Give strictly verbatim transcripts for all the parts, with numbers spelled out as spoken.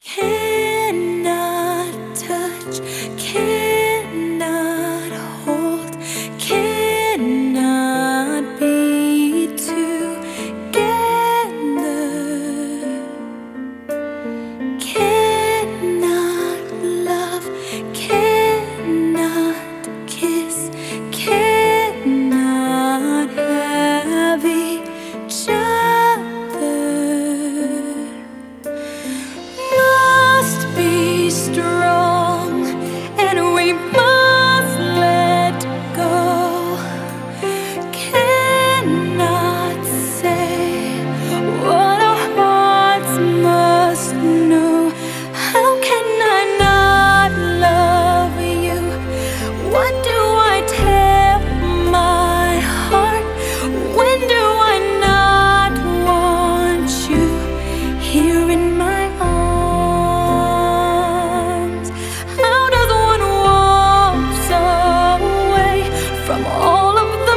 Cannot touch, cannot hold, cannot be together, cannot love, cannot kiss, cannot have each other. Must be strong, and we must let go. Cannot say what our hearts must know. How can I not love you? What do I tell my heart? When do I not want you here in my arms? How does one walk away from all of the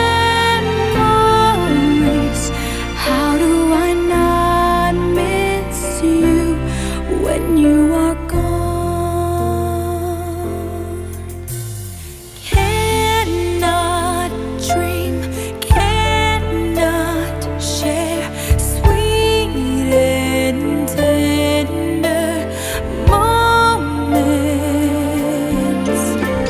memories? How do I not miss you when you are gone? Cannot dream, cannot share sweet and tender moments.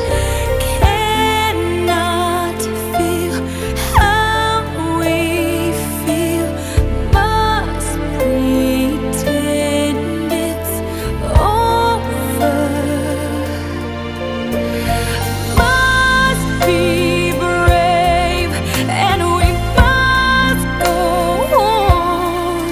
Cannot feel how we feel, must pretend it's over. Must be brave, and we must go on.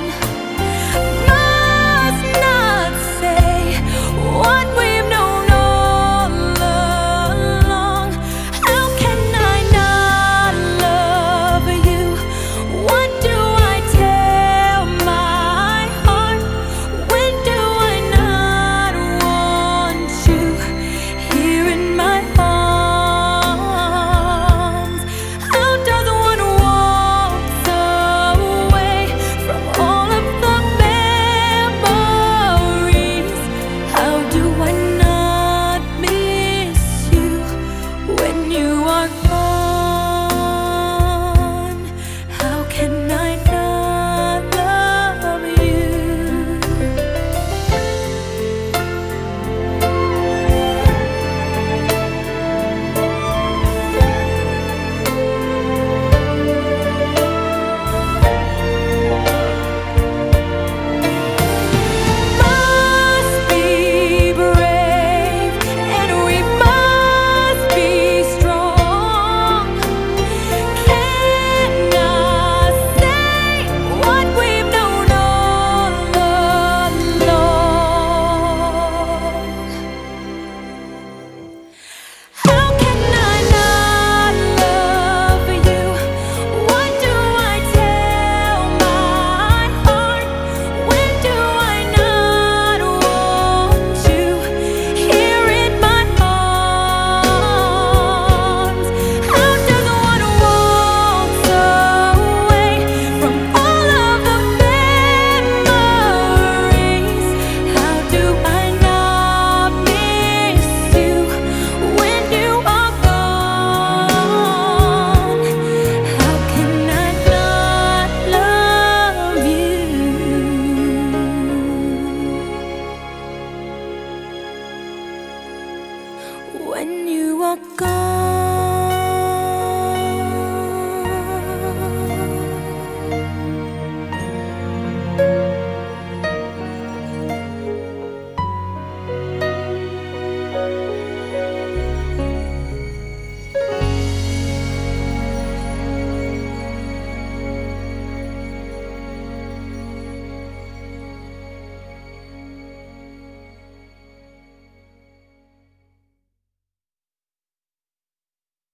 Must not say what we've known all along. How can I not love you? What do I tell my heart? When do I not want you here in my arms? How does one walk away from all of the memories? How do I not miss you when you are gone? How can I not love you? Must be brave, and we must be strong. Cannot say what we've known all along. How can I not love you? What do I tell my heart? When do I not want you here in my arms? How does one walk away from all of the memories? How do I not miss you when you are gone? How can I not love you when you are gone?